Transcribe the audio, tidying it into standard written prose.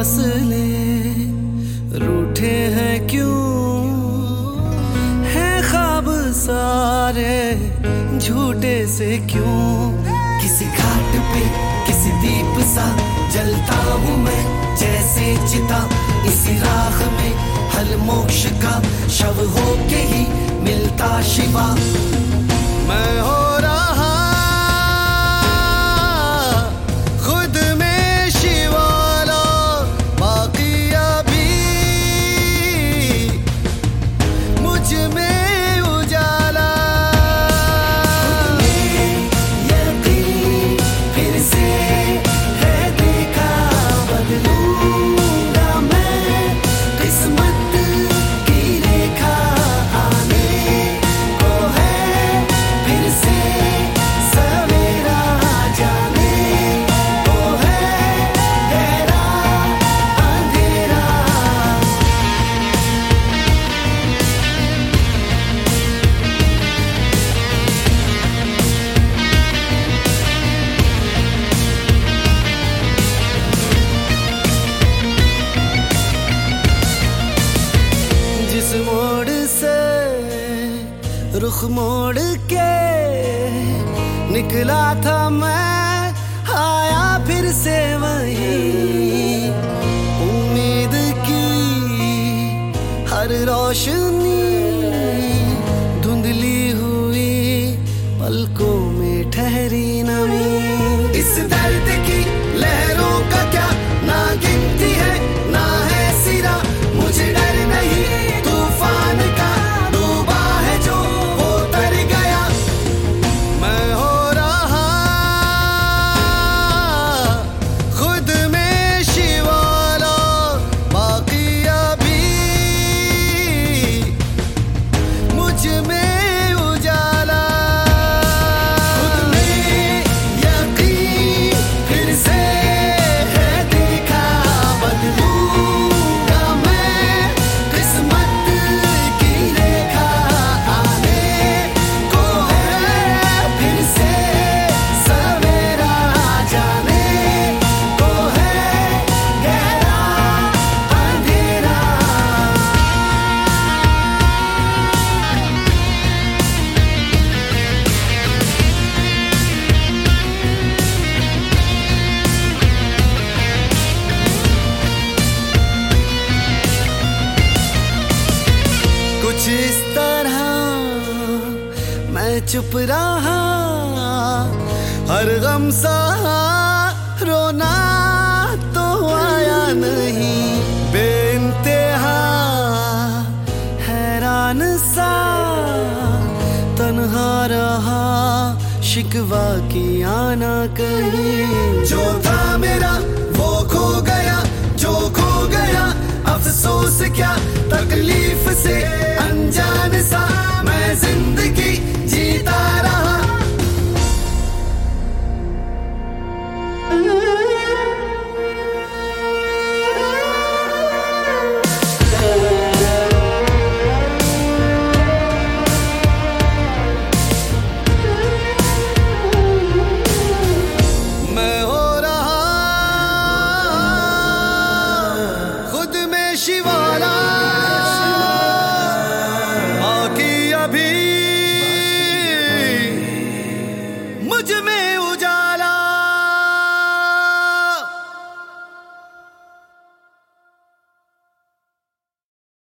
फासले रूठे हैं क्यों, है ख्वाब सारे झूठे से क्यों। किसी घाट पे किसी दीप सा जलता हूँ मैं जैसे चिता, इसी राह में हल मोक्ष का शव होके ही मिलता शिवा। मैं हो रहा खुद में शिवाला, बाकी अभी मुझ में उजाला। यकीन फिर से है देखा, बदलूंगा मैं किस्मत की रेखा। आने को है फिर से सवेरा, जाने को है गहरा अंधेरा। जिस मोड़ से रुख मोड़ के निकला था मैं, आया फिर से वही उम्मीद की हर रोशनी धुंधली हुई, पलकों में ठहरी नमी। इस दर्द की लहरों का क्या ना गिनती है ना है सिरा, मुझे डर नहीं तूफान का, डूबा है जो वो तर गया। मैं हो रहा खुद में शिवाला, बाकी अभी मुझ में उजाला। खुद में यकीन फिर से है देखा, बदलूंगा मैं किस्मत की रेखा। आने को है फिर से सवेरा, जाने को है गहरा अंधेरा। कुछ इस तरह मैं चुप रहा, हर गम सहा, रोना तो आया नहीं। बेइंतहा हैरान सा तन्हा रहा, शिकवा किया ना कहीं। जो था मेरा वो खो गया, जो खो गया अफसोस क्या, तकलीफ से अनजान सा मैं जिंदगी जीता रहा। मैं हो रहा खुद में शिवाला, बाकी अभी मुझ में उजाला।